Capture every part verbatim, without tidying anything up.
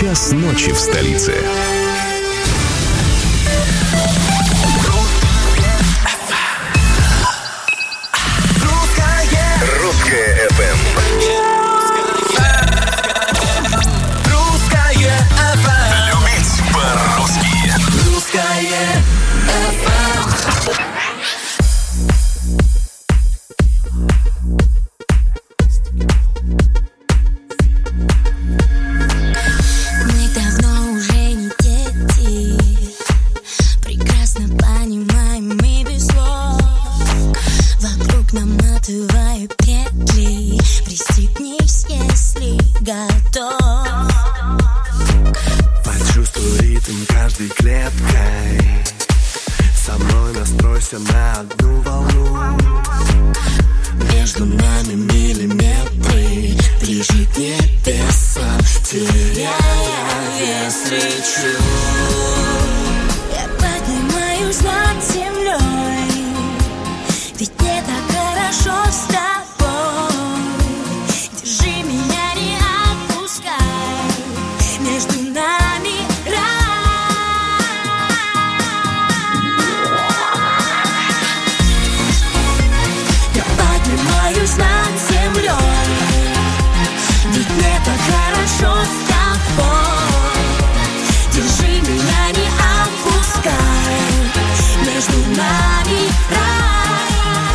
Час ночи в столице. Русская эф эм. Русская эф эм. Любить по-русски. Русская эф эм. Мы давно уже не дети, прекрасно понимаем мы без слов. Вокруг наматывают петли, пристегнись, если готов. Почувствуй ритм каждой клеткой, со мной настройся на одну волну. Между нами миллиметры, ближе к небесам, теряя вес, лечу. Я поднимаюсь над землей, ведь мне так хорошо с тобой. Держи меня, не отпускай, между нами рай. Я поднимаюсь над землей, ведь мне так хорошо с тобой. Держи меня, не отпускай, между нами рай.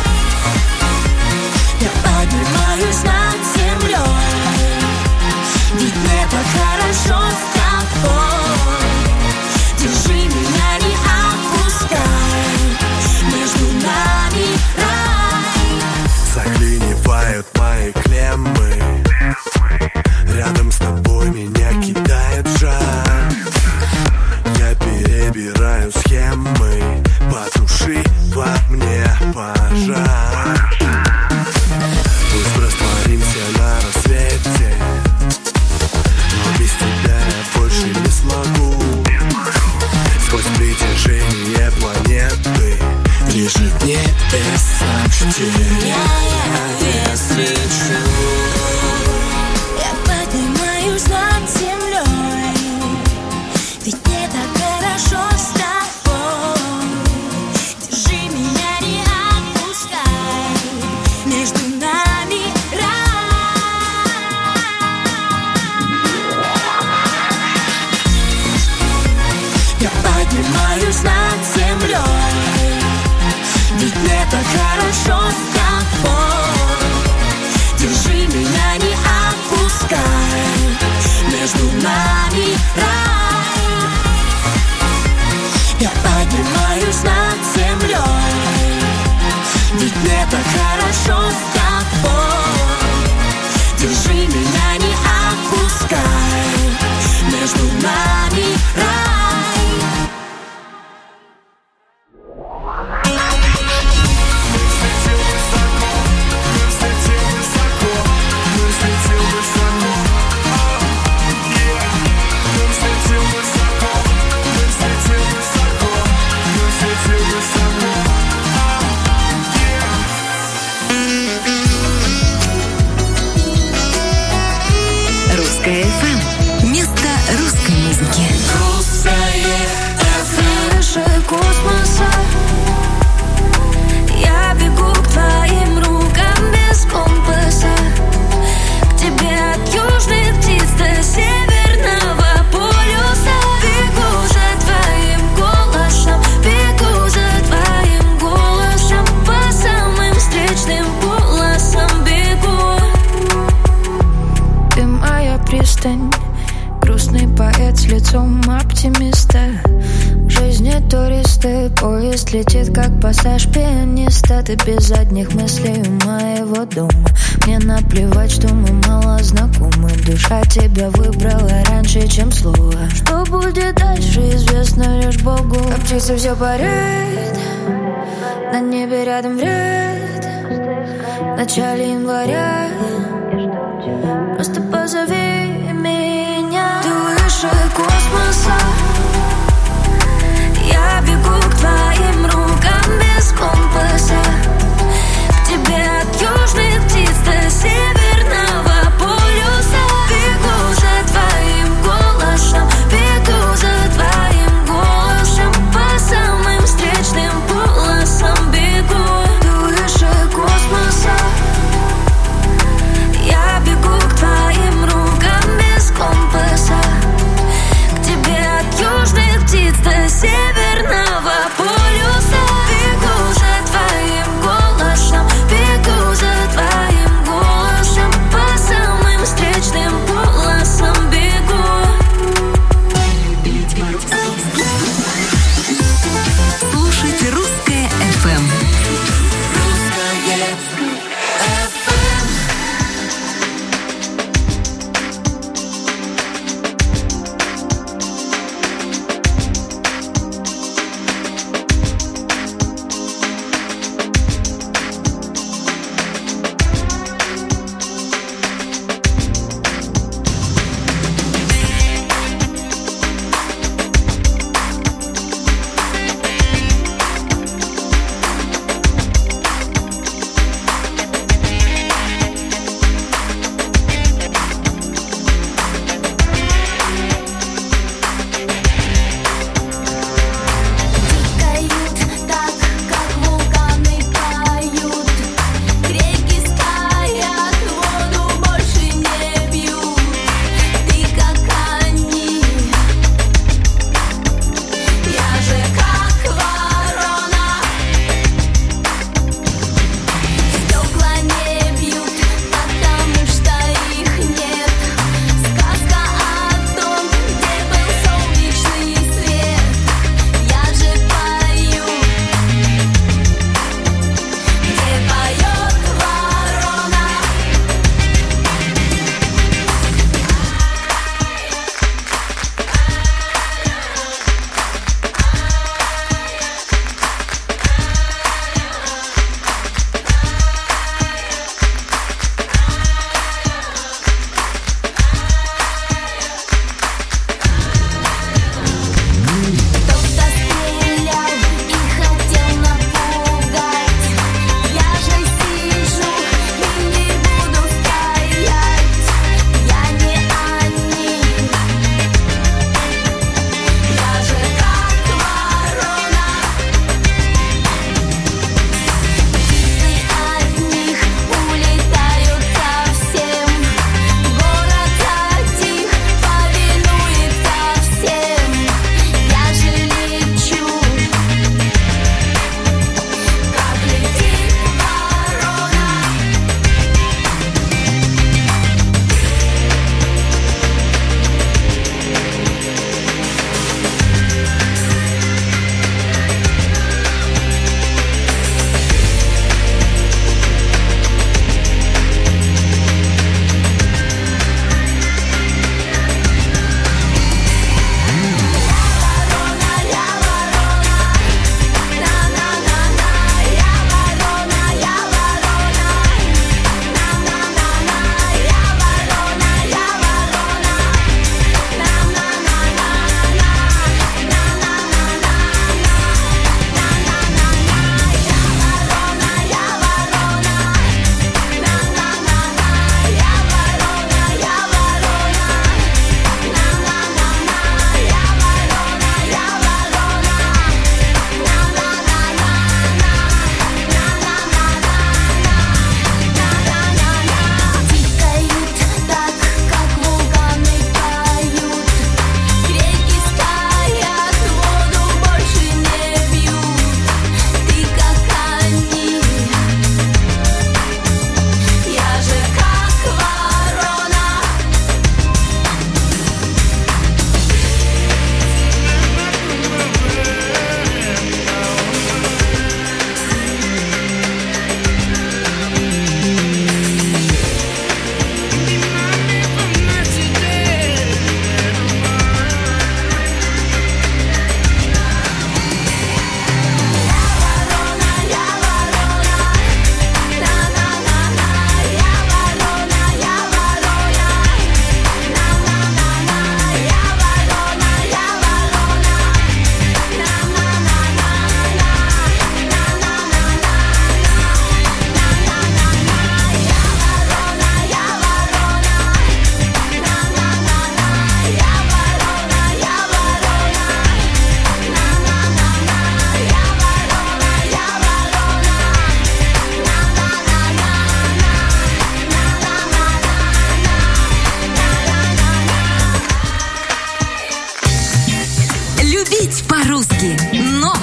Я поднимаюсь над землей, ведь мне так хорошо с тобой. Держи меня, не отпускай, между нами рай. Заклинивают мои клеммы, рядом с тобой меня кидает жар. Я перебираю схемы, потуши во мне пожар. Пусть растворимся на рассвете, но без тебя я больше не смогу. Сквозь притяжение планеты, ближе к небесам, теряя вес, лечу. Я поднимаюсь над землей, ведь мне так хорошо с тобой. Держи меня, не отпускай, между нами рай. Я поднимаюсь над землей, ведь мне так хорошо с тобой. Держи меня, не отпускай, между нами рай. Я поднимаюсь над землей, ведь мне так хорошо с тобой. Держи меня, не отпускай, между нами рай. Русская эф эм. Место русской музыки. Выше космоса я бегу к твоим рукам без компаса, к тебе от южных птиц до северного полюса. Бегу за твоим голосом, бегу за твоим голосом, по самым встречным полосам бегу. Ты моя пристань, грустный поэт с лицом оптимиста. В жизни туристы, поезд летит как пассаж пианиста. Ты без задних мыслей у моего дома. Мне наплевать, что мы мало знакомы. Душа тебя выбрала раньше, чем слово. Что будет дальше, известно лишь Богу. Как птица все парит, на небе рядом вред. В начале января просто позови меня. Ты выше космоса, я бегу к твоим рукам без компаса, к тебе от южных птиц до северного полюса. Бегу за твоим голосом,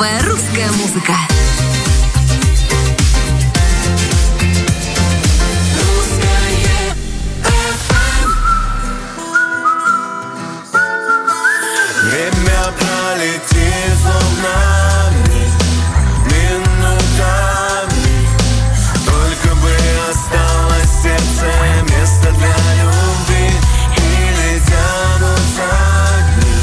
Новая русская музыка. Время пролетит волнами, минутами. Только бы осталось сердце, место для любви. Или тянутся дни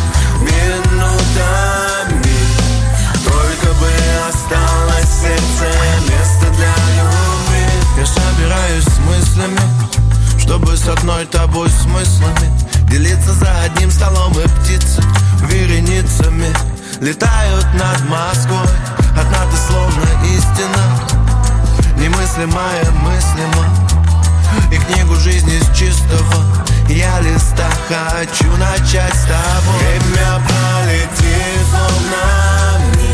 минутами. Только бы осталось сердце, место для любви. Я собираюсь с мыслями, чтобы с одной тобой смыслами делиться за одним столом, и птицы вереницами летают над Москвой. Одна ты словно истина, немыслимая мыслимо. И книгу жизни с чистого я листа хочу начать с тобой. Время пролетит волнами,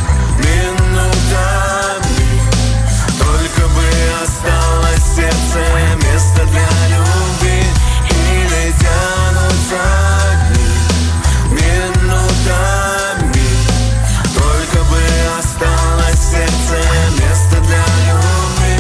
минутами. Только бы осталось сердце, место для любви. Или тянутся дни минутами. Только бы осталось сердце, место для любви.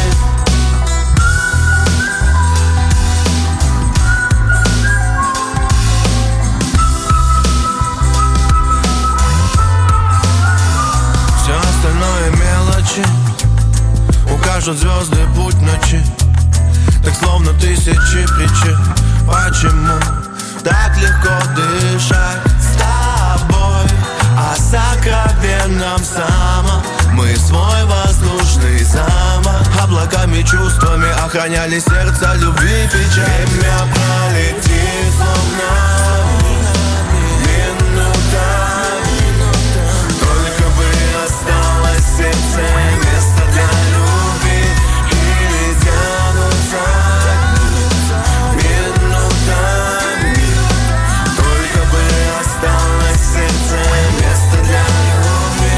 Все остальное мелочи, укажут звезды путь ночи. Так словно тысячи причин. Почему так легко дышать с тобой? О сокровенном самом мы свой воздушный замок облаками, чувствами охраняли сердце любви печаль. Время пролетит волнами, минутами. Только бы осталось сердце, место для любви. Или тянутся минутами. Только бы осталось сердце, место для любви.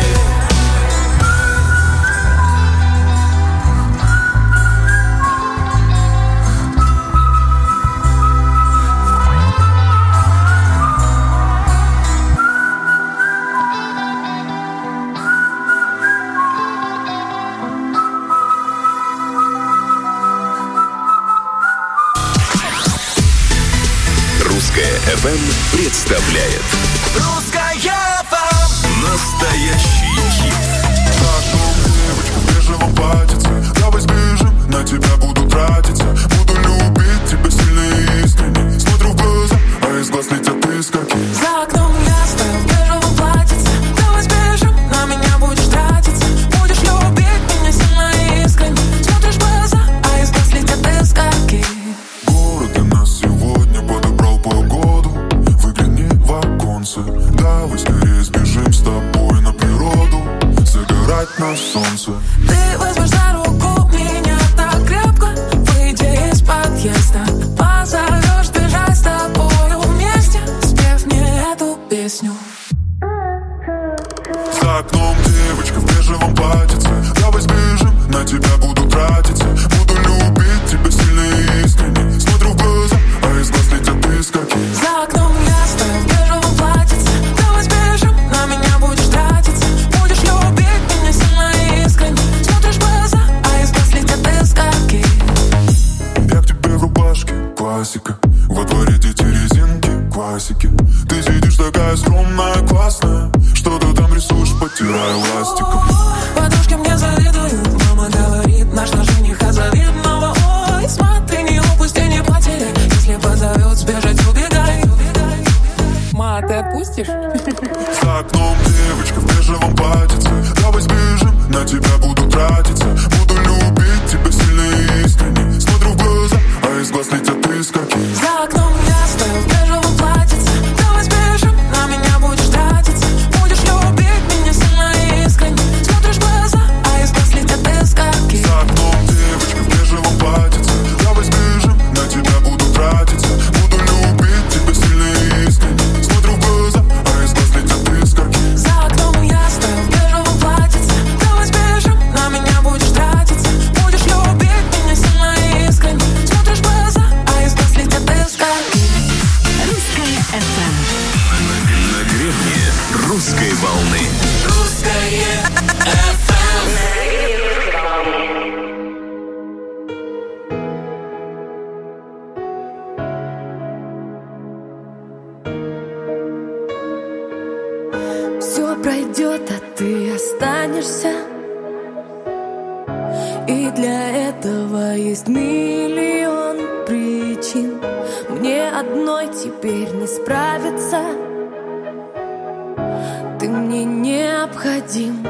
Русская эф эм представляет Русская эф эм. настоящий хит. Девочка в бежевом платьице, давай сбежим, на тебя буду тратиться. Буду любить тебя сильно и искренне. Смотрю в глаза, а из глаз летят искорки. За окном я стою в бежевом платьице. Давай сбежим, на меня будешь тратиться. Будешь любить меня сильно и искренне. Смотришь в глаза, а из глаз летят искорки. Город для нас сегодня подобрал погоду. Выгляни в оконце, давай скорее сбежим с тобой на природу. Загорать на солнце. Ты возьмешь за руку меня так крепко. Выйди из подъезда, позовешь бежать с тобою вместе. Спев мне эту песню. За окном девочка в бежевом платьице. Давай сбежим, на тебя буду тратиться. Буду любить тебя сильно и искренне. Смотрю в глаза, а из глаз летят искорки. За окном я стою в бежевом платьице. Давай сбежим, на меня будешь тратиться. Будешь любить меня сильно и искренне. Смотришь в глаза, а из глаз летят искорки. Я к тебе в рубашке, классика. Во дворе дети резинки, классики. Ты сидишь такая скромная, классная. Что ты там рисуешь, потирая ластиком. Подружки мне завидуют. Мама говорит, наш на жениха завидного. Ой, смотри, не упусти, не потеряй. Если позовет сбежать, убегай. Ма, ты отпустишь? За окном девочка в бежевом платьице. Давай сбежим, на тебя буду тратиться. Буду любить тебя сильно и искренне. Смотрю в глаза, а из глаз летят искорки. ты останешься. И для этого есть миллион причин. Мне одной теперь не справиться. Ты мне необходим.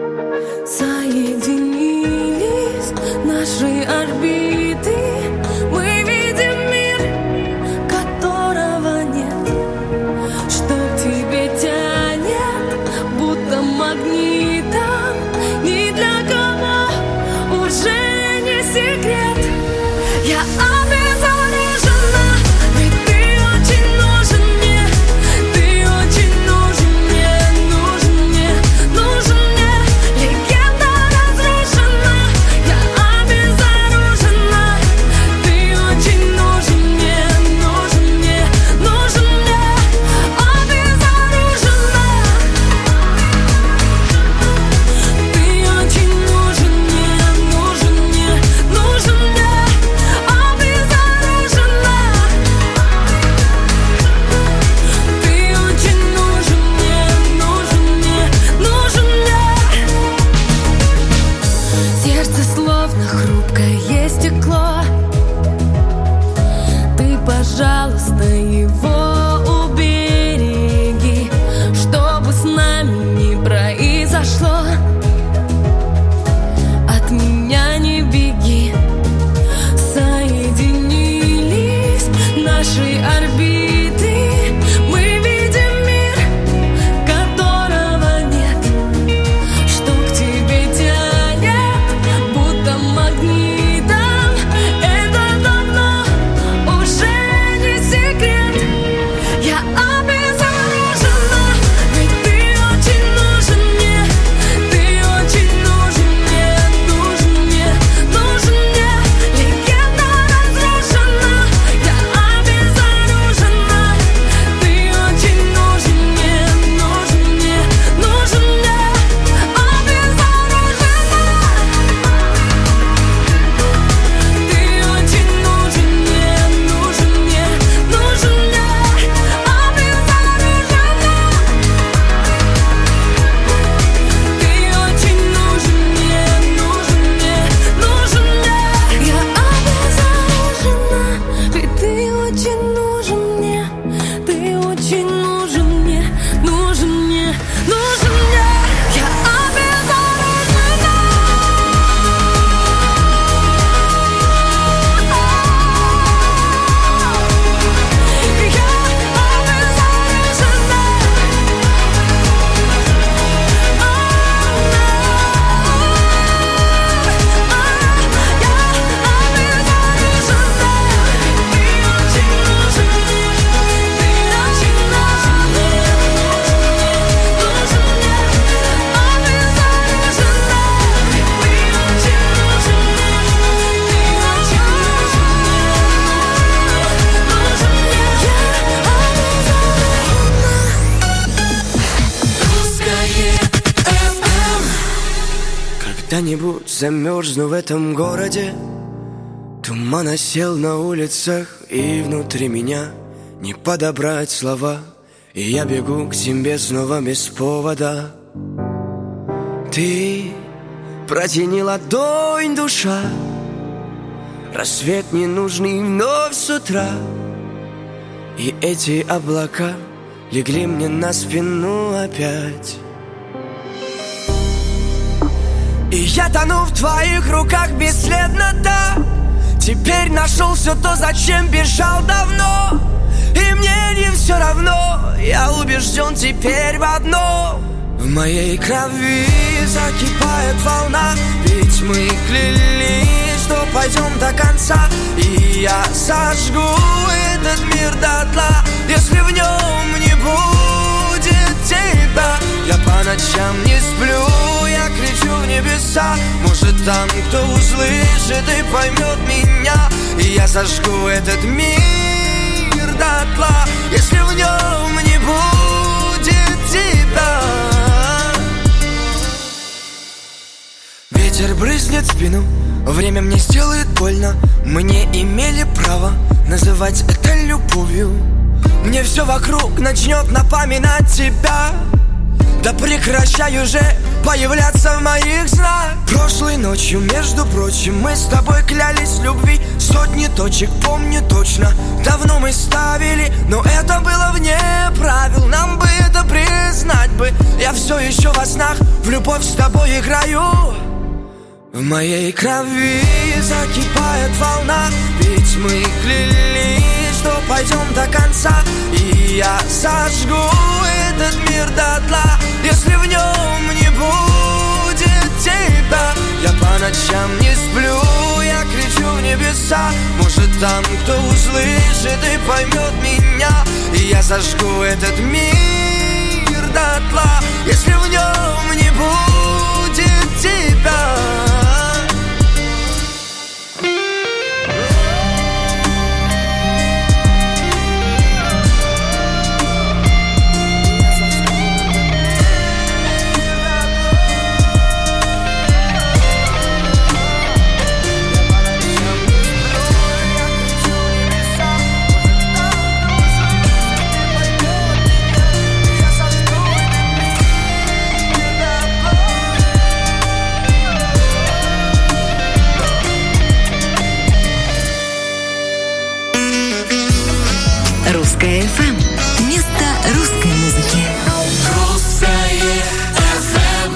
Соединились наши орбиты. Мы видим мир, которого нет. Что к тебе тянет, будто магнитом. Ни для кого уже не секрет. Я обезоружена, ведь ты очень нужен мне. Ты очень нужен мне, нужен мне, нужен мне. Легенда разрушена, я обезоружена. Ты очень нужен мне, нужен мне, нужен мне. Обезоружена. Ты очень нужен мне, нужен мне, нужен мне. Обезоружена. Ты очень нужен мне, нужен мне, нужен мне. Сердце словно хрупкое стекло. Ты, пожалуйста, его убереги, чтобы с нами не произошло. От меня не беги. Соединились наши орбиты. Мы видим мир, которого нет. Что к тебе тянет, будто магнитом. Это давно уже не секрет. Я обезоружена, ведь ты очень нужен мне. Ты очень нужен мне, нужен мне, нужен мне. Легенда разрушена, я обезоружена. Ты очень нужен мне, нужен мне, нужен мне. Обезоружена. Ты очень нужен мне, нужен мне, нужен мне. Обезоружена. Ты очень нужен мне, нужен мне, нужен мне. Я обезоружена, ведь ты очень нужен мне. Ты очень нужен мне, нужен мне, нужен мне. Я обезоружена. Я обезоружена. Когда-нибудь замерзну в этом городе. Туман осел на улицах, и внутри меня не подобрать слова. И я бегу к тебе снова без повода. Ты протяни ладонь, душа. Рассвет ненужный вновь с утра. И эти облака легли мне на спину опять. И я тону в твоих руках бесследно, да. Теперь нашел все то, зачем бежал давно. И мне не все равно. Я убежден теперь в одном: в моей крови закипает волна. Ведь мы клялись, что пойдем до конца. И я сожгу этот мир дотла, если в нем не будет тебя. Я по ночам не сплю, я кричу в небеса. Может, там кто услышит и поймет меня. И я сожгу этот мир дотла, если в нем не будет тебя. Ветер брызнет в спину, время мне сделает больно. Мы не имели права называть это любовью. Мне все вокруг начнет напоминать тебя. Да прекращай уже появляться в моих снах. Прошлой ночью, между прочим, мы с тобой клялись в любви. Сотни точек помню точно, давно мы ставили, но это было вне правил. Нам бы это признать бы. Я все еще во снах в любовь с тобой играю. В моей крови закипает волна, ведь мы клялись, что пойдем до конца. И я сожгу этот мир дотла, если в нем не будет тебя. Я по ночам не сплю, я кричу в небеса. Может, там кто услышит и поймет меня. И я сожгу этот мир дотла, если в нем не будет тебя. Русское эф эм. Место русской музыки. Русское эф эм.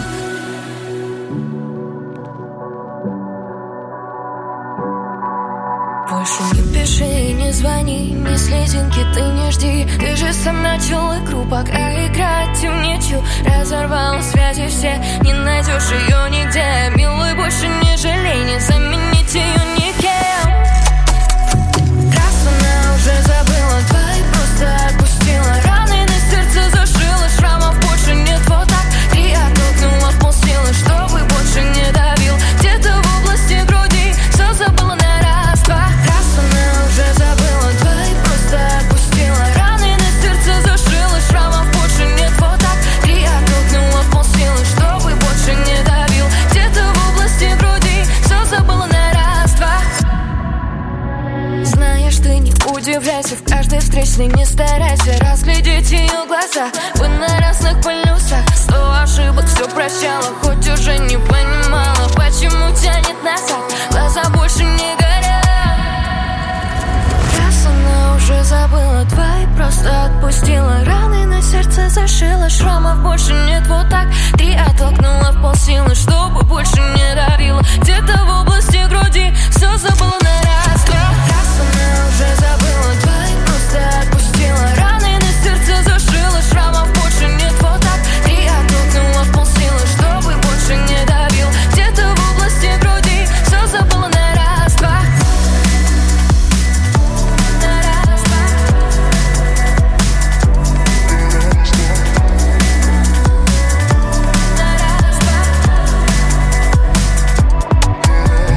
Больше не пиши и не звони, ни слезинки ты не жди. Ты же сам начал игру, пока играть им нечего. Разорвал связи все, не найдешь ее нигде. Милый, больше не жалей, не заменить ее никем. Раз она уже забыла твои, просто отпустила раны, на сердце зашила, шрамов больше нет. Вот так три оттолкнула в полсилы, чтобы больше не давил. Где-то в области груди все забыла на раз-два. Раз она уже забыла твои, просто отпустила раны, на сердце зашила, шрамов больше нет. Вот так три оттолкнула в полсилы, чтобы больше не давил. Где-то в области груди все забыла на раз-два. Знаешь, ты не удивляйся, в каждой встречной не старайся разглядеть ее глаза. Вы на разных полюсах, сто ошибок все прощала, хоть уже не понимала, почему тянет назад. Глаза больше не горят. Раз она уже забыла твои, просто отпустила раны, на сердце зашила, шрамов больше нет. Вот так три оттолкнула в полсилы, чтобы больше не давила. Где-то в области груди все забыла на раз-два. Раз она уже забыла твои, просто отпустила раны, на сердце зашила, шрамов больше нет. Вот так три оттолкнула в полсилы, чтобы больше не давил. Где-то в области груди все забыла на раз-два. На раз-два. На раз-два.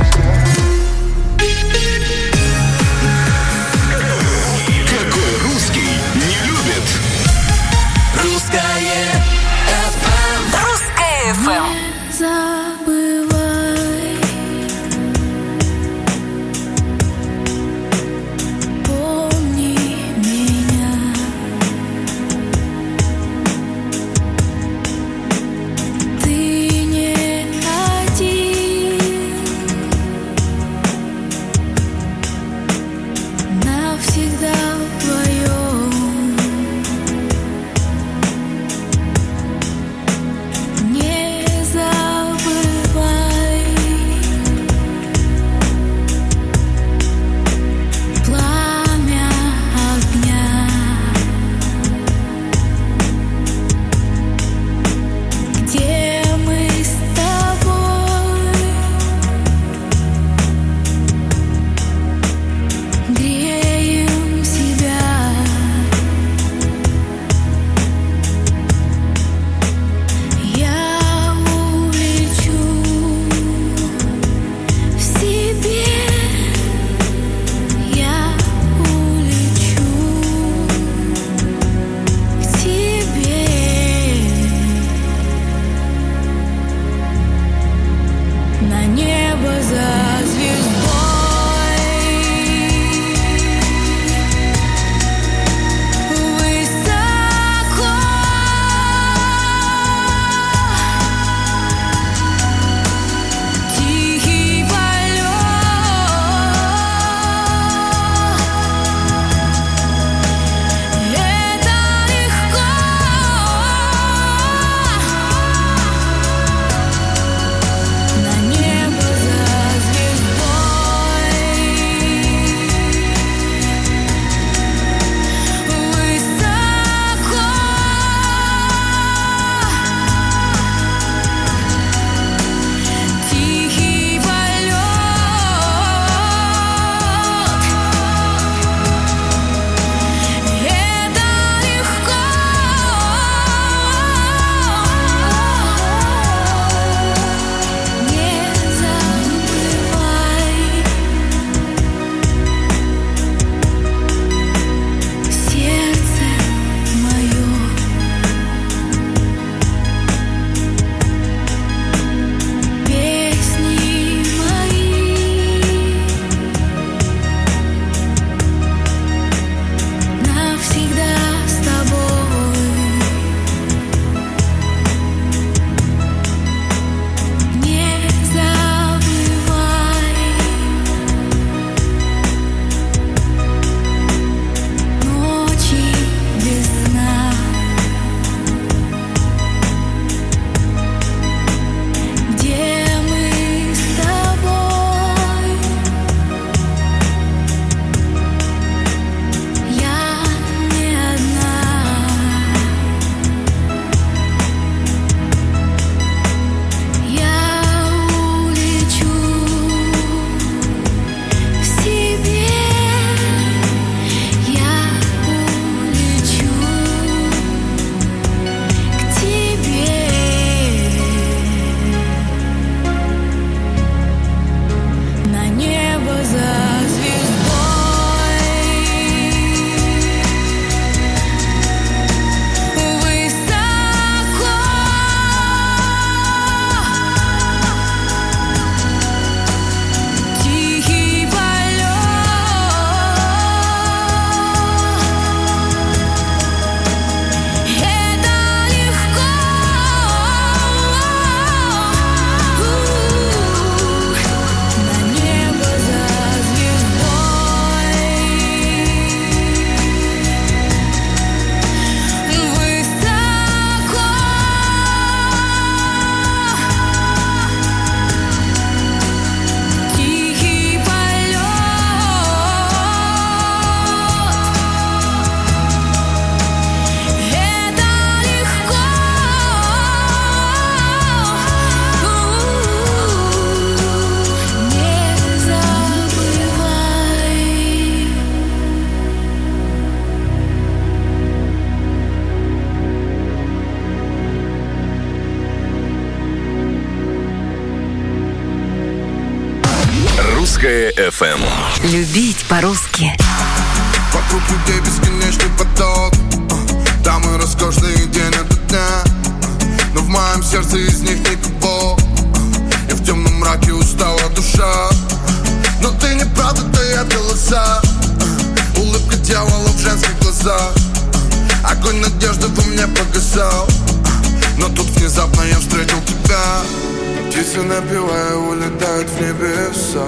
Русское эф эм. Любить по-русски. Вокруг людей бесконечный поток, дамы роскошные день ото дня, но в моем сердце из них никого. И в темном мраке устала душа. Но ты не правда, твои голоса, улыбка дьявола в женских глазах. Огонь надежды во мне погасал, но тут внезапно я встретил тебя. Птицы напевая улетают в небеса.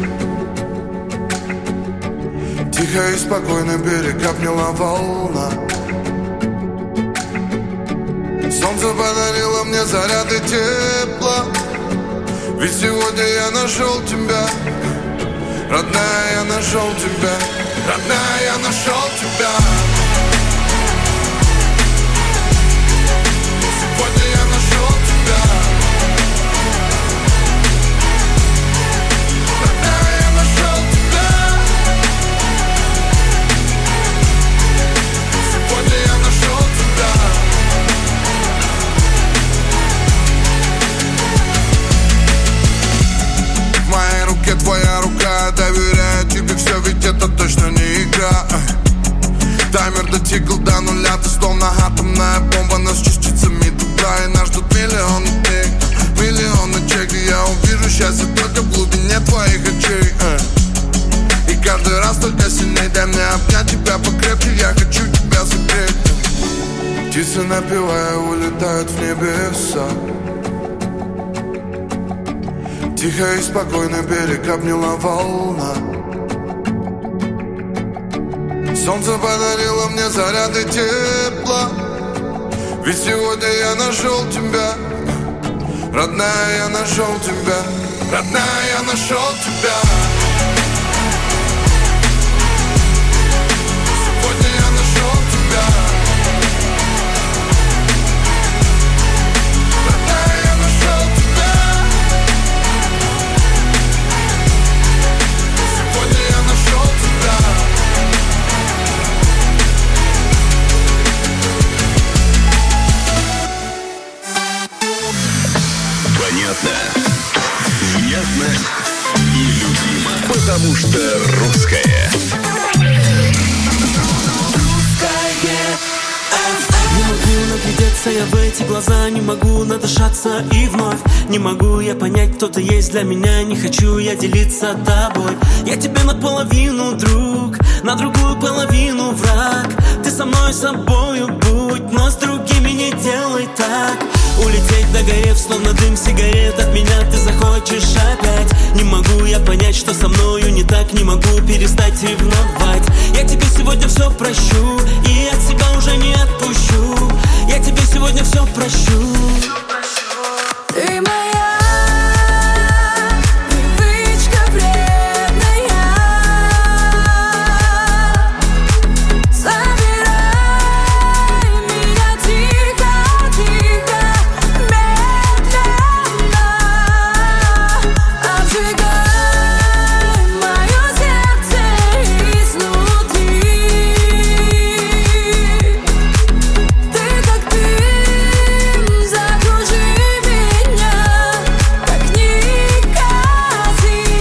Тихо и спокойно берег обняла волна. Солнце подарило мне заряды тепла. Ведь сегодня я нашел тебя. Родная, я нашел тебя. Родная, я нашел тебя. Сегодня я нашел тебя. Родная, я нашел тебя. Сегодня я нашел тебя. В моей руке твоя рука, доверяю тебе все, ведь это точно не игра. Таймер дотикал до нуля, ты словно атомная бомба, но с частицами тепла. И нас ждут миллионы дней, миллионы ночей, и я увижу счастье только в глубине твоих очей. И каждый раз только сильней, дай мне обнять тебя покрепче, я хочу тебя согреть. Птицы напевая улетают в небеса. Тихо и спокойно берег обняла волна. Солнце подарило мне заряды тепла. Ведь сегодня я нашел тебя. Родная, я нашел тебя. Родная, я нашел тебя. Сегодня я нашел тебя. Родная, я нашел тебя. Сегодня я нашел тебя. Понятно, внятно и любимо. Потому что русское. Не могу наглядеться я в эти глаза, не могу надышаться и вновь. Не могу я понять, кто ты есть для меня, не хочу я делиться тобой. Я тебе наполовину друг, на другую половину враг. Ты со мной собою будь, но с другими не делай так. Улететь догорев, словно дым сигарет, от меня ты захочешь опять. Не могу я понять, что со мною не так, не могу перестать ревновать. Я тебе сегодня все прощу, и от себя уже не отпущу. Я тебе сегодня все прощу. Ты моя привычка вредная. Забирай меня тихо, тихо, медленно. Обжигай мое сердце изнутри. Ты как дым, закружи меня, как никотин.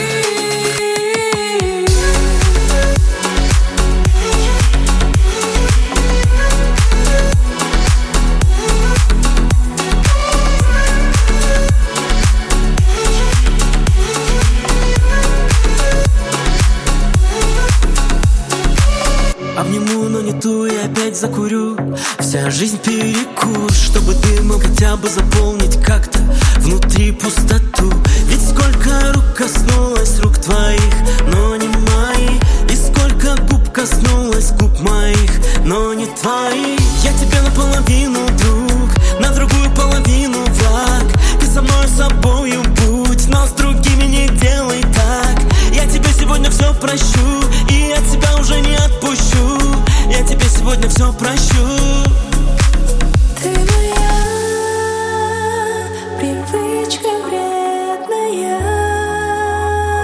Обниму, но не ту и опять закурю. Вся жизнь перекус, чтобы дымом хотя бы заполнить как-то внутри пустоту. Ведь сколько рук коснулось рук твоих, но не моих. И сколько губ коснулось губ моих, но не твоих. Я тебе наполовину друг, на другую половину враг. Ты со мной собою будь, но с другими не делай так. Я тебе сегодня все прощу, и от себя уже не отпущу. Я тебе сегодня все прощу. Ты моя привычка вредная.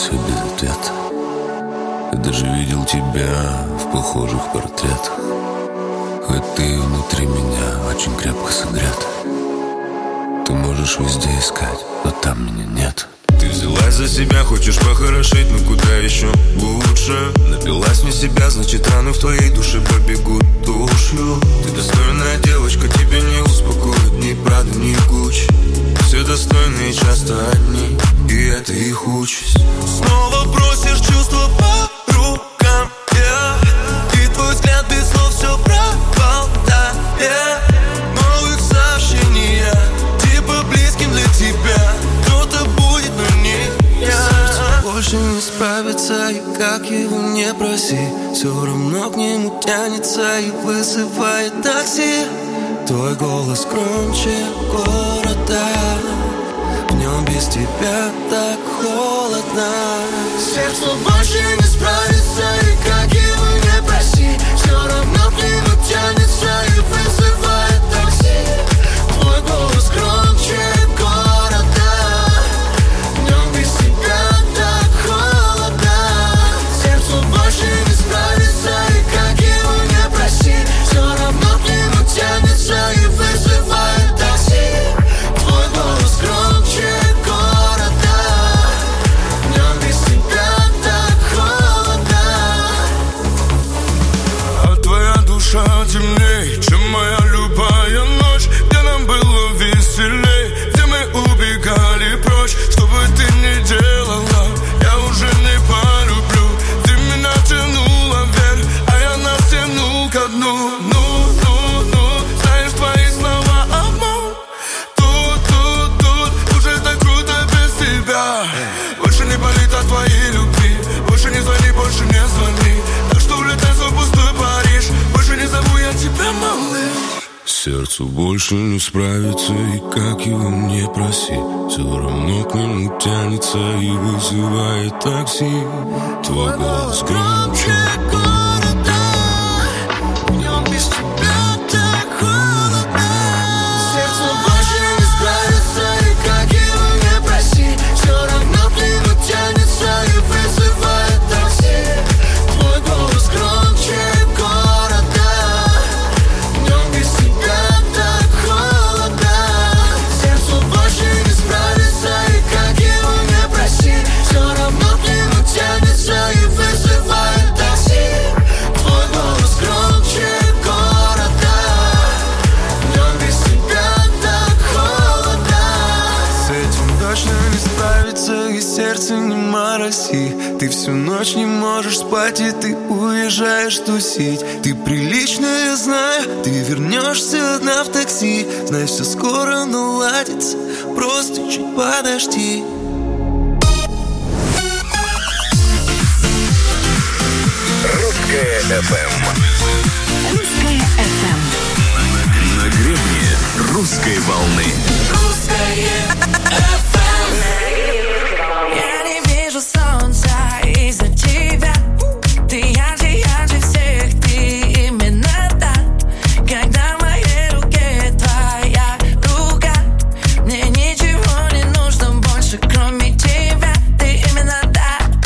остался без ответа. Я даже видел тебя в похожих портретах. Хоть ты внутри меня очень крепко согрета. Ты можешь везде искать, но там меня нет. Ты взялась за себя, хочешь похорошеть, но куда еще лучше? Напилась не себя, значит раны в твоей душе побегут тушью. Ты достойная девочка, тебя не успокоит ни Прада, ни Гуччи. Все достойные часто одни, и это их участь. Снова бросишь чувства по рукам, yeah. И твой взгляд без слов все пропал, да, yeah. Новых сообщений я, типа близким для тебя. Кто-то будет, но не я. Сердце больше не справится, и как его не проси, все равно к нему тянется и вызывает такси. Твой голос громче города, в нем без тебя так холодно. Сердце больше не справится, и как его не проси, все равно к нему тянется и вызывает такси. Твой голос громче города, в нем без тебя так холодно. Сердце больше не справится, и как его не проси, все равно к нему тянется и вызывает такси. Твой голос громче города, в нем без тебя так холодно. А твоя душа темней, чем моя любая ночь, где нам было веселей, где мы убегали прочь. Что бы ты ни делала, я уже не полюблю. Ты меня тянула вверх, а я нас тянул ко дну. Ну, ну, ну, знаешь, твои слова обман. Тут, тут, тут, уже так круто без тебя. Больше не болит от твоей любви, больше не звони, больше не звони. Так что улетай в пустой Париж, больше не зову я тебя, малыш. Сердцу больше не справится, и как его не проси, все равно к нему тянется и вызывает такси. Твой голос громче города, в нем без тебя так холодно. Сердце больше не справится, и как его не проси, все равно к нему тянется и вызывает такси. Твой голос громче города, в нем без тебя так холодно. Сердце больше не справится, и как его не проси, все равно к нему тянется и вызывает такси. Твой голос громче города, в нем без тебя так холодно. С этим точно не справится, и сердце не мороси. Ты всю ночь не можешь спать, и ты уезжаешь тусить. Ты приличная, знаю, ты вернешься одна в такси. Знай, все скоро наладится, просто чуть подожди. Русское эф эм. Русское эф эм. На гребне русской волны. Русское эф эм. Я не вижу солнца из-за тебя. Ты ярче, ярче всех, ты именно та. Когда в моей руке твоя рука, мне ничего не нужно больше, кроме тебя. Ты именно та.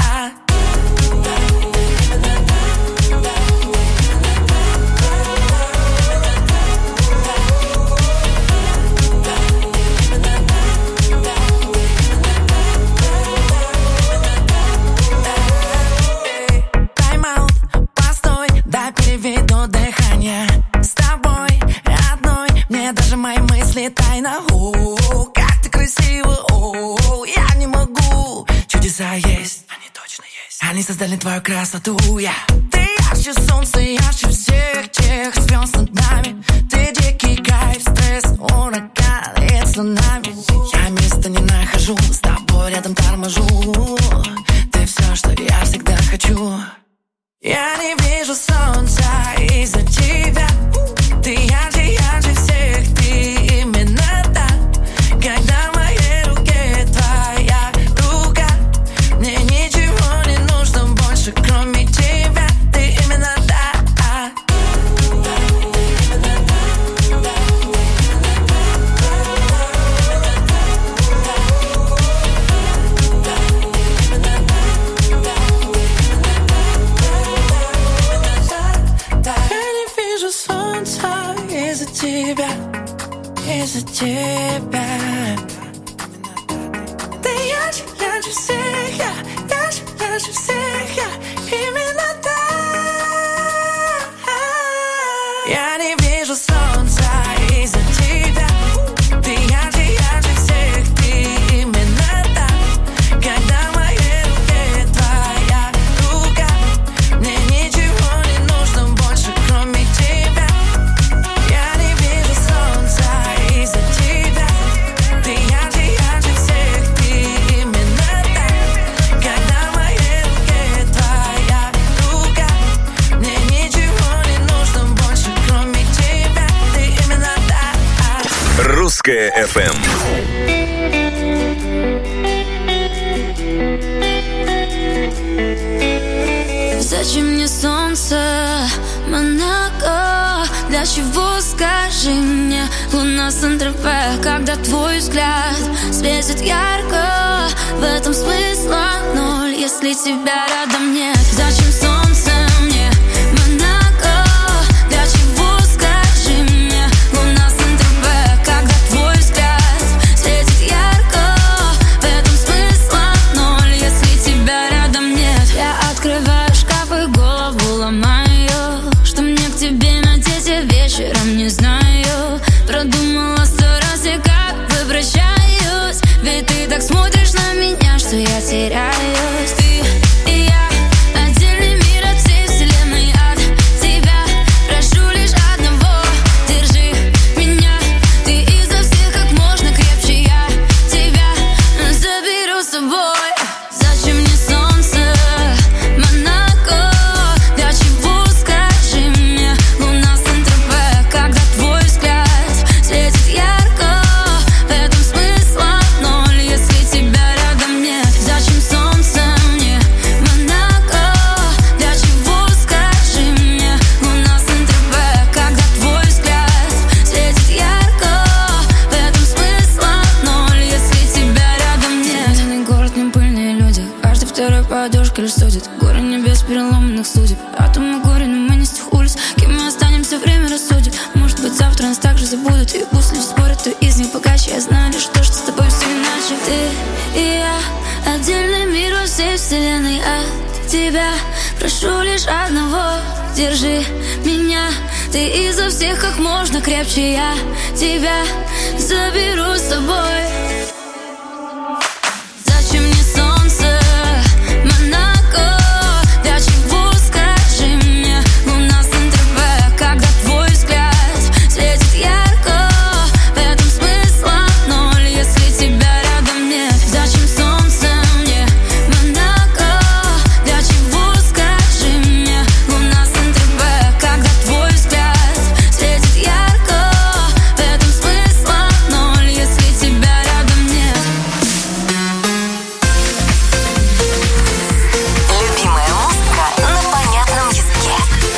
Переведу дыхание с тобой одной. Мне даже мои мысли тайна. О, как ты красива, о, я не могу. Чудеса есть, они точно есть. Они создали твою красоту, я. Ты ярче солнца, ярче всех тех звезд над нами. Ты дикий кайф, стресс, ураган и цунами. Я места не нахожу, с тобой рядом торможу. Ты все, что я всегда хочу. Я не вижу солнца из-за тебя. Ты ярче, ярче всех, ты именно та. Когда в моей руке твоя рука, мне ничего не нужно больше, кроме тебя. Ты именно та. тебя. Ты ярче, ярче всех, я ярче, ярче всех, я именно так. Я не вижу солнца из-за тебя. Ты ярче, ярче всех, ты именно так. Когда в моей руке твоя рука, мне ничего не нужно больше, кроме тебя. Я не вижу солнца из-за тебя. Ты ярче, ярче всех, ты именно так. Когда в моей руке твоя рука, мне ничего не нужно больше, кроме тебя. Ты именно так. Русское эф эм. Зачем мне солнце, Монако? Для чего, скажи мне, луна Сан-Тропе? Когда твой взгляд светит ярко, в этом смысла ноль, если тебя рядом нет. Зачем солнце мне, Монако? Для чего, скажи мне, луна Сан-Тропе? Когда твой взгляд светит ярко, в этом смысла ноль, если тебя рядом нет. Я открываю шкаф и голову ломаю, что мне к тебе надеть, я вечером не знаю. Продумала сто раз, я как бы прощаюсь, ведь ты так смотришь на меня, что я теряюсь. Ты и я, отдельный мир от всей вселенной, от тебя прошу лишь одного: держи меня, ты изо всех как можно крепче, я тебя заберу с собой. Зачем мне солнце, Монако? Для чего, скажи мне, луна Сан-Тропе? Когда твой взгляд светит ярко, в этом смысла ноль, если тебя рядом нет. Зачем солнце мне, Монако? Для чего, скажи мне, луна Сан-Тропе? Когда твой взгляд светит ярко, в этом смысла ноль, если тебя рядом нет. Медленный город, не пыльные люди, каждый второй подушка лишь судит. Горы небес переломанных судеб, атомы горе, но мы не с тех улиц. Кем мы останемся, время рассудит. Может быть, завтра нас также забудут, и пусть люди спорят, кто из них богаче. Я знаю лишь то, что с тобой все иначе. Ты и я, отдельный мир во всей вселенной, от тебя прошу лишь одного: держи меня, ты изо всех как можно крепче, я тебя заберу с собой. Зачем мне солнце, Монако? Для чего, скажи мне, луна Сан-Тропе? Когда твой взгляд светит ярко, в этом смысла ноль, если тебя рядом нет. Зачем солнце мне, Монако? Для чего, скажи мне, луна Сан-Тропе? Когда твой взгляд светит ярко, в этом смысла ноль, если тебя рядом нет. Любимая музыка на понятном языке.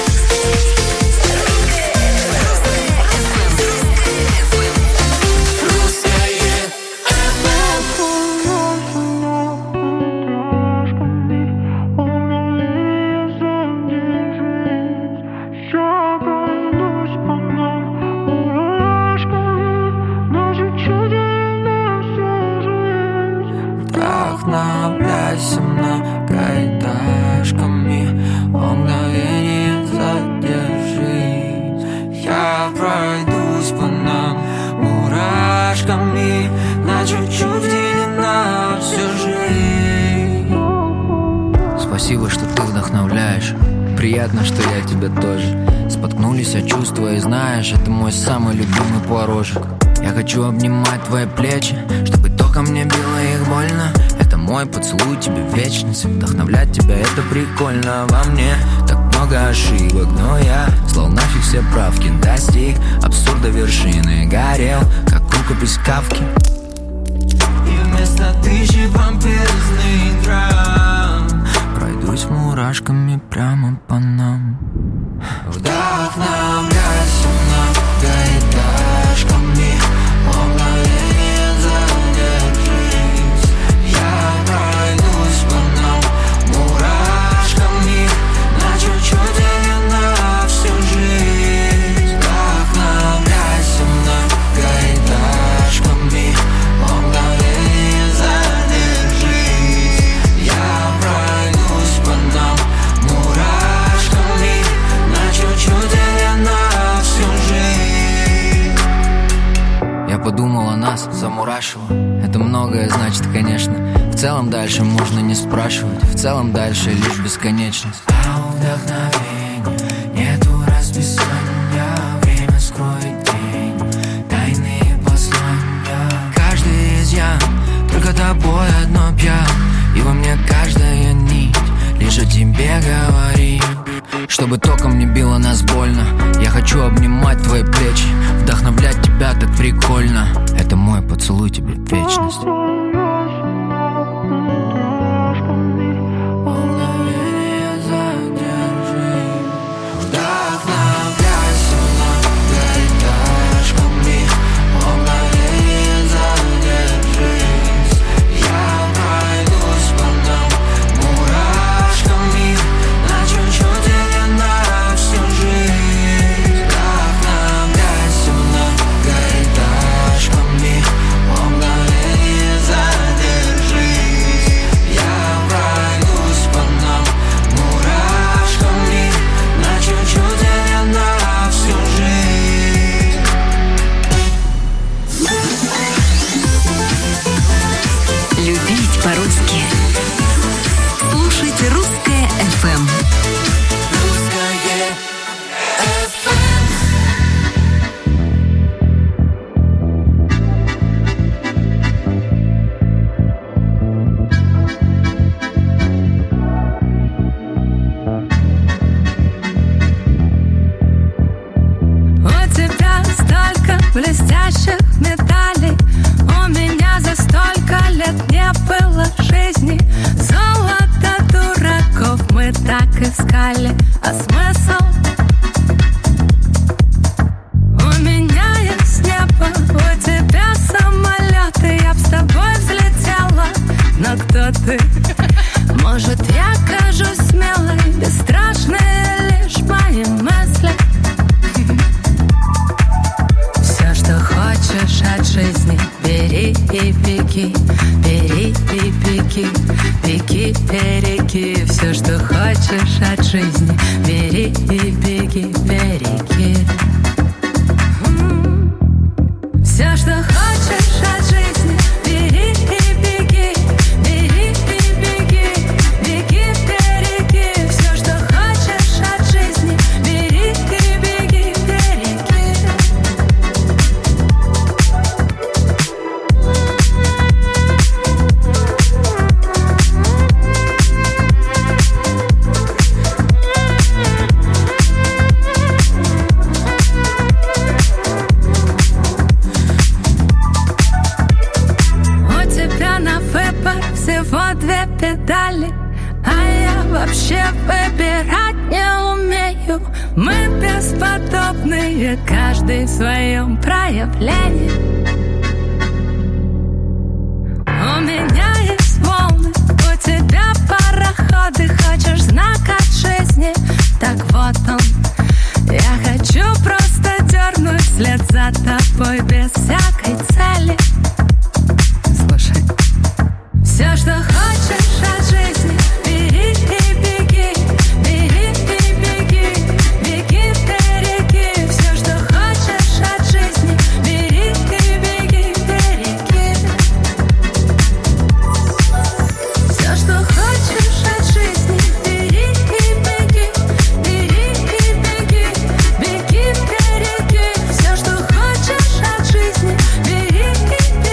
Вдохновляйся многоэтажками, о мгновение задержись. Я пройдусь по нам мурашками, на чуть-чуть вделена всю жизнь. Спасибо, что ты вдохновляешь. Приятно, что я тебя тоже. Споткнулись о чувства, и знаешь, это мой самый любимый порожек. Я хочу обнимать твои плечи, чтобы током мне било их больно. Это мой поцелуй тебе в вечность. Вдохновлять тебя это прикольно. Во мне так много ошибок, но я слал нафиг все правки. Достиг абсурда вершины, горел, как рукопись Кафки. И вместо тысячи вампирных драм пройдусь мурашками прямо по нам. Вдохновляйся многоэтажками, о мгновение задержись. Я пройдусь по нам мурашками, на чуть-чуть или на всю жизнь. Вдохновляйся многоэтажками. спрашиваю. Это многое значит, конечно. В целом дальше можно не спрашивать. В целом дальше лишь бесконечность. А у вдохновения нету расписания. Время скроет день, тайные послания. Каждый изъян только тобой одно пьян. И во мне каждая нить лишь о тебе говорит. Чтобы током не било нас больно. Я хочу обнимать твои плечи, вдохновлять тебя так прикольно. Это мой поцелуй тебе в вечность. Блестящих медалей у меня за столько лет не было жизни. Золото дураков мы так искали, а смысл? У меня есть небо, у тебя самолеты. Я б с тобой взлетела, но кто ты? Может, я кажусь смелой, бесстрашные лишь мои мысли. Что хочешь от жизни, бери и беги, бери и беги, беги, береги. Все, что хочешь от жизни, бери и беги, береги. Все, что хочешь от жизни, бери и беги, бери и беги, беги, береги. Все, что хочешь от жизни, бери и беги, береги. Всего две педали, а я вообще выбирать не умею. Мы бесподобные, каждый в своем проявлении. У меня есть волны, у тебя пароходы. Хочешь знак от жизни? Так вот он. Я хочу просто дернуть вслед за тобой без всякой цели. Слушай. Все, что хочешь от жизни, бери и беги, бери и беги, беги, береги. Все, что хочешь от жизни, бери и беги, береги. Все, что хочешь от жизни, бери и беги, бери и беги, беги, береги. Все, что хочешь от жизни, бери и беги.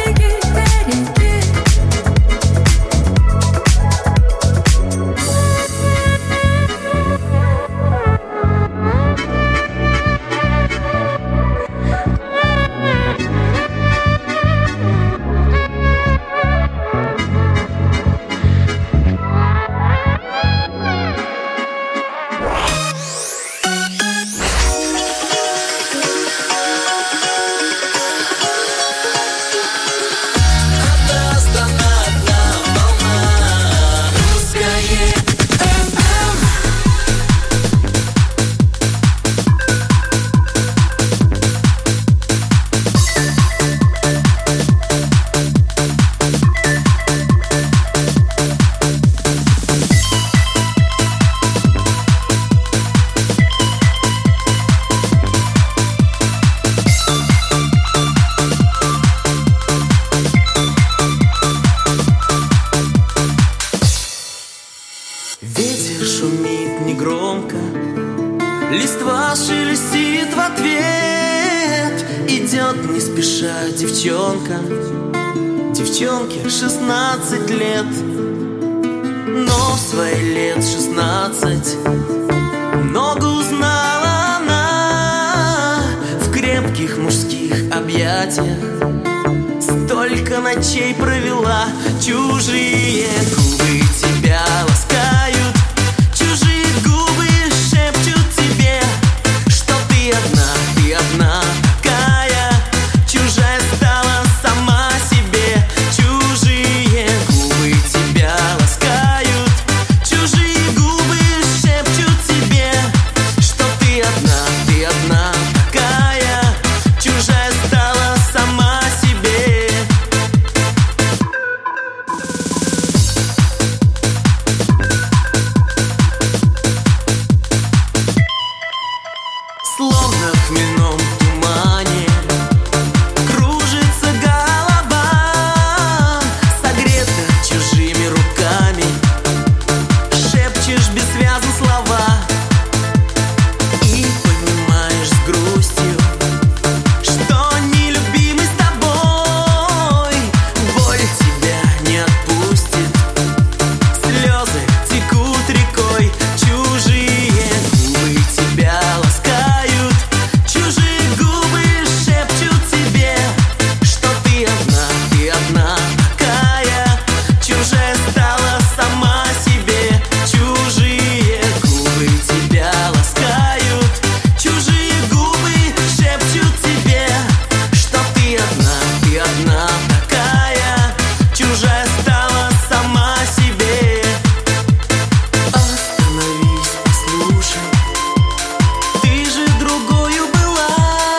Листва шелестит в ответ. Идет не спеша девчонка. Девчонке шестнадцать лет. Но в свои лет шестнадцать много узнала она в крепких мужских объятиях. Столько ночей провела. Чужие губы тебя ласкают. Чужие губы шепчут тебе, что ты одна, ты одна такая. Чужая стала сама себе. Чужие губы тебя ласкают. Чужие губы шепчут тебе, что ты одна, ты одна такая. Чужая стала сама себе. Словно в хмельном тумане кружится голова, согрета чужими руками. Шепчешь бессвязно слова и понимаешь с грустью, что нелюбимый с тобой боль тебя не отпустит. Слезы текут рекой. Чужие губы тебя ласкают. Чужие губы шепчут тебе, что ты одна, ты одна такая. Чужая стала сама себе. Чужие губы тебя ласкают. Чужие губы шепчут тебе, что ты одна, ты одна такая. Чужая стала сама себе. Остановись, послушай. Ты же другою была.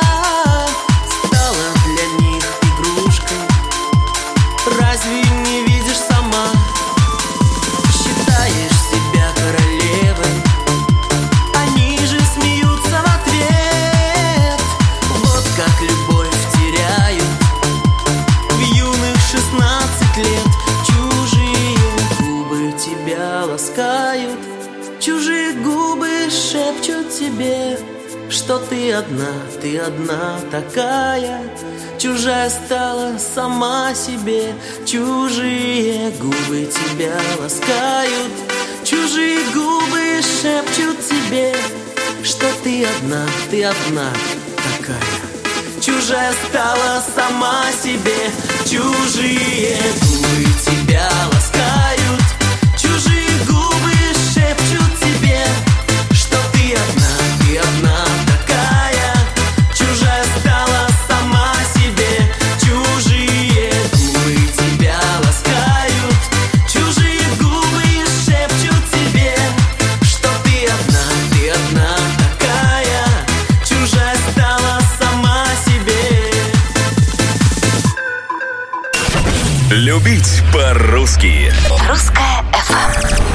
Стала для них игрушкой. Разве не видишь сама? Считаешь себя королевой. Они же смеются в ответ. Вот как любовь теряют в юных шестнадцать лет. Чужие губы тебя ласкают. Чужие губы шепчут тебе, что ты одна, ты одна такая. Чужая стала сама себе. Чужие губы тебя ласкают. Чужие губы шепчут тебе, что ты одна, ты одна такая. Чужая стала сама себе. Чужие губы тебя ласкают. Чужие губы шепчут тебе, что ты одна, ты одна такая. Чужая стала сама себе. Чужие губы тебя ласкают. Чужие губы шепчут тебе, что ты одна, ты одна такая. Чужая стала сама себе. Любить по-русски. Русская эф эм.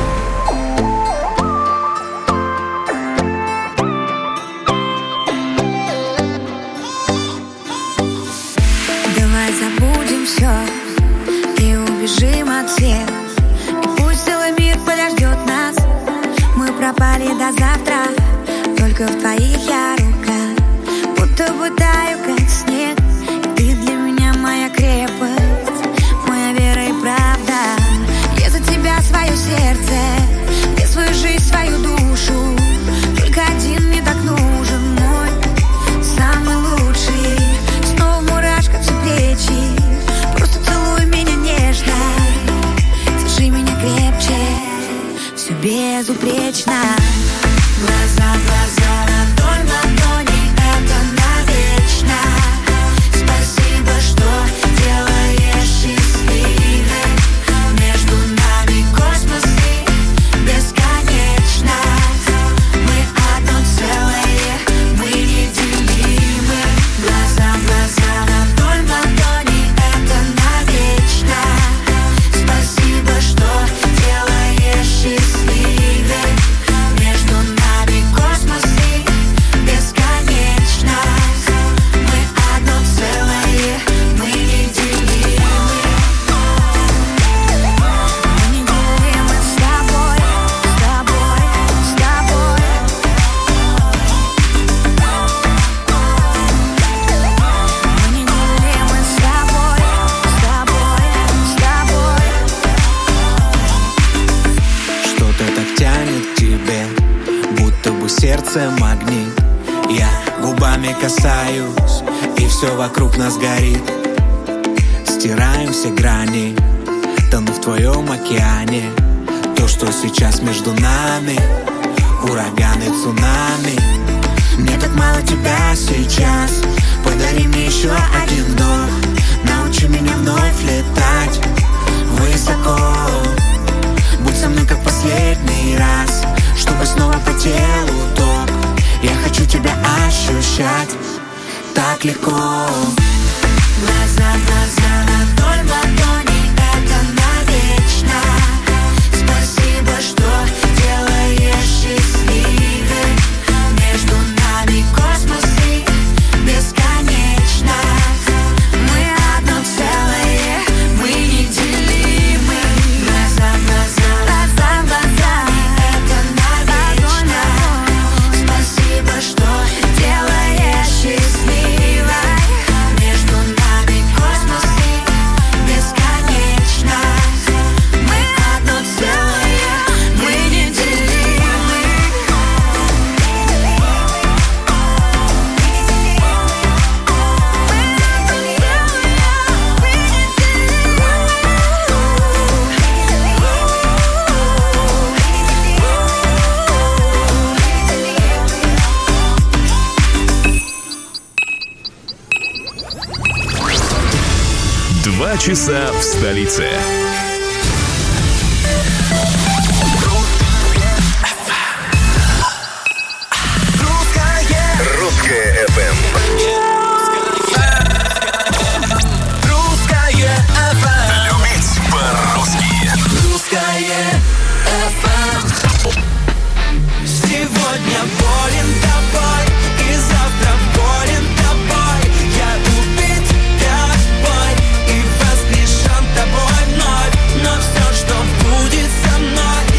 Давай забудем все и убежим от всех. И пусть целый мир подождет нас. Мы пропали до завтра. Только в твоих я рука. Будто бы таю, как снег. И ты для меня моя крепость, моя вера и правда. Я за тебя свое сердце, я свою жизнь, свою душу. Только один мне так нужен, мой самый лучший. Снова мурашка все плечи. Просто целуй меня нежно, держи меня крепче. Все безупречно. Глаза, глаза, ладонь, ладони, это навечно. Спасибо, что делаешь счастливой. Между нами космос и бесконечно. Мы одно целое, мы неделимы. Глаза, глаза, ладонь, ладони, это навечно. Спасибо, что делаешь счастливой. Между нами космос. сердце магнит. Я губами касаюсь, и все вокруг нас горит. Стираем все грани, тону в твоем океане. То, что сейчас между нами, ураганы, цунами. Мне так мало тебя сейчас, подари мне еще один вдох. Научи меня вновь летать высоко. Будь со мной как последний раз, чтобы снова по телу ток. Я хочу тебя ощущать так легко. Глаза в глаза, ладонь в ладони, это навечно. Спасибо, что делаешь счастливым. Между нами космос и бесконечно. Мы одно целое, мы неделимы. Глаза в глаза, глаза в глаза, это навечно. Спасибо, что делаешь счастливой. Между нами космос и бесконечно. Мы одно целое, мы неделимы. Два часа в столице.